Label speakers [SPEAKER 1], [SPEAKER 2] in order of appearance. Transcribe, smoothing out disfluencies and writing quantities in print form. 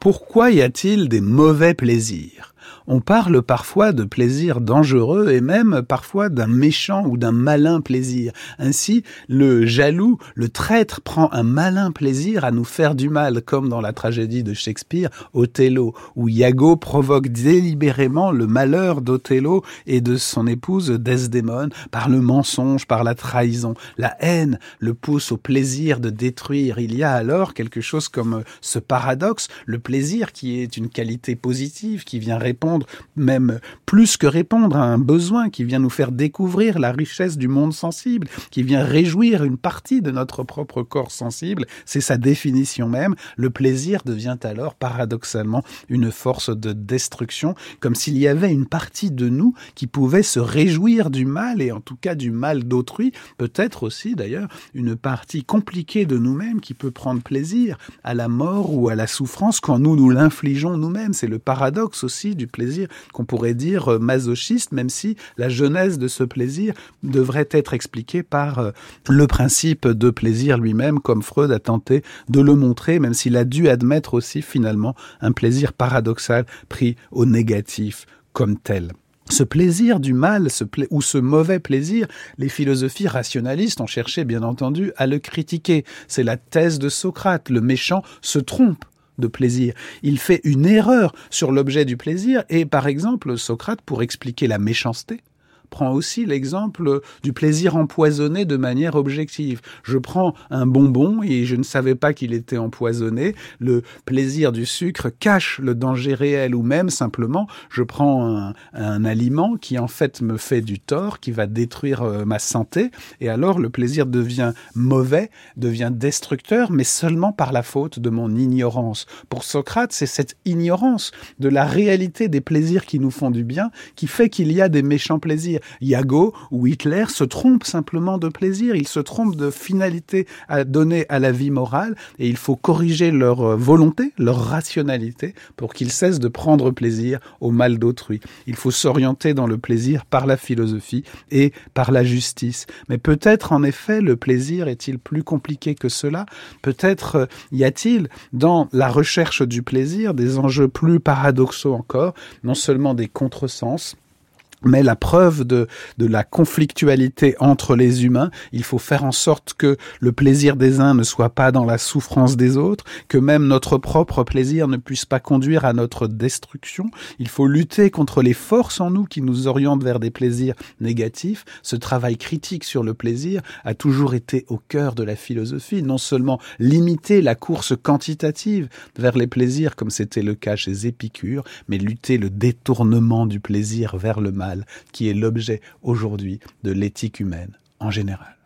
[SPEAKER 1] Pourquoi y a-t-il des mauvais plaisirs ? On parle parfois de plaisir dangereux et même parfois d'un méchant ou d'un malin plaisir. Ainsi, le jaloux, le traître prend un malin plaisir à nous faire du mal, comme dans la tragédie de Shakespeare, Othello, où Iago provoque délibérément le malheur d'Othello et de son épouse Desdémone par le mensonge, par la trahison. La haine le pousse au plaisir de détruire. Il y a alors quelque chose comme ce paradoxe, le plaisir qui est une qualité positive, qui vient répondre, même plus que répondre à un besoin, qui vient nous faire découvrir la richesse du monde sensible, qui vient réjouir une partie de notre propre corps sensible, c'est sa définition même. Le plaisir devient alors paradoxalement une force de destruction, comme s'il y avait une partie de nous qui pouvait se réjouir du mal, et en tout cas du mal d'autrui, peut-être aussi d'ailleurs une partie compliquée de nous-mêmes qui peut prendre plaisir à la mort ou à la souffrance quand nous l'infligeons nous-mêmes. C'est le paradoxe aussi du plaisir qu'on pourrait dire masochiste, même si la genèse de ce plaisir devrait être expliquée par le principe de plaisir lui-même, comme Freud a tenté de le montrer, même s'il a dû admettre aussi finalement un plaisir paradoxal pris au négatif comme tel. Ce plaisir du mal, ou ce mauvais plaisir, les philosophies rationalistes ont cherché bien entendu à le critiquer. C'est la thèse de Socrate, le méchant se trompe de plaisir. Il fait une erreur sur l'objet du plaisir et, par exemple, Socrate, pour expliquer la méchanceté, prend aussi l'exemple du plaisir empoisonné de manière objective. Je prends un bonbon et je ne savais pas qu'il était empoisonné. Le plaisir du sucre cache le danger réel, ou même simplement, je prends un aliment qui en fait me fait du tort, qui va détruire ma santé, et alors le plaisir devient mauvais, devient destructeur, mais seulement par la faute de mon ignorance. Pour Socrate, c'est cette ignorance de la réalité des plaisirs qui nous font du bien qui fait qu'il y a des méchants plaisirs. Iago ou Hitler se trompent simplement de plaisir, ils se trompent de finalité à donner à la vie morale, et il faut corriger leur volonté, leur rationalité, pour qu'ils cessent de prendre plaisir au mal d'autrui. Il faut s'orienter dans le plaisir par la philosophie et par la justice. Mais peut-être, en effet, le plaisir est-il plus compliqué que cela ? Peut-être y a-t-il, dans la recherche du plaisir, des enjeux plus paradoxaux encore, non seulement des contresens, mais la preuve de la conflictualité entre les humains. Il faut faire en sorte que le plaisir des uns ne soit pas dans la souffrance des autres, que même notre propre plaisir ne puisse pas conduire à notre destruction. Il faut lutter contre les forces en nous qui nous orientent vers des plaisirs négatifs. Ce travail critique sur le plaisir a toujours été au cœur de la philosophie. Non seulement limiter la course quantitative vers les plaisirs, comme c'était le cas chez Épicure, mais lutter le détournement du plaisir vers le mal, qui est l'objet aujourd'hui de l'éthique humaine en général.